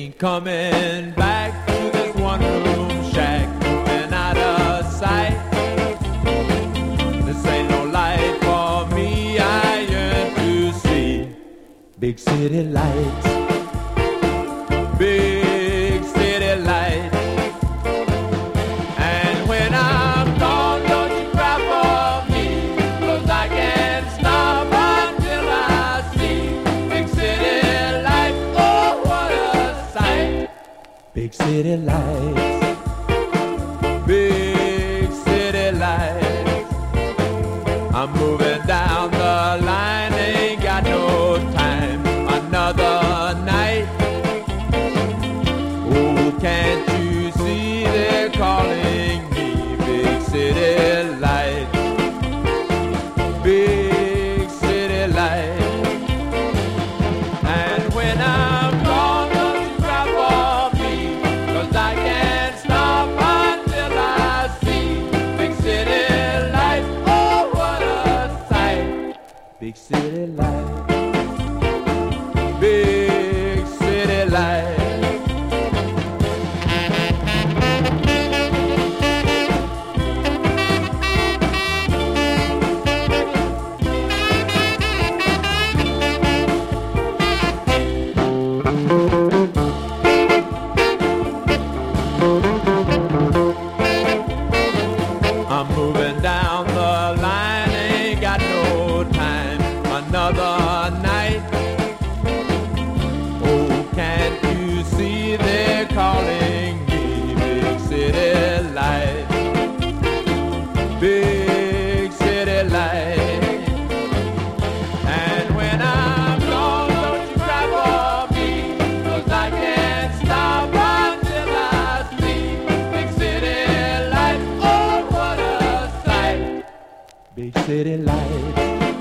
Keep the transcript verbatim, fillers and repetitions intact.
ain't coming back to this one-room shack, moving out of sight. This ain't no life for me, I yearn to see big city lights, big city lights. And when I'm gone, don't you cry for me, 'cause I can't stop until I see big city lights. Oh, what a sight. Big city lights, big city lights. I'm moving down the line, ain't got no time. Another night. Oh, can't you see they're calling me? Big city lights, big city lights. And when I'm gone, don't you cry for me, 'cause I can't stop until I see big city lights. Oh, what a sight. Big city lights, big city lights. I'm moving down the line, ain't got no time. Another night. Oh, can't you see they're calling me? Big city lights, big city lights. And when I'm gone, don't you cry for me, 'cause I can't stop until I see big city lights. Oh, what a sight. Big city lights,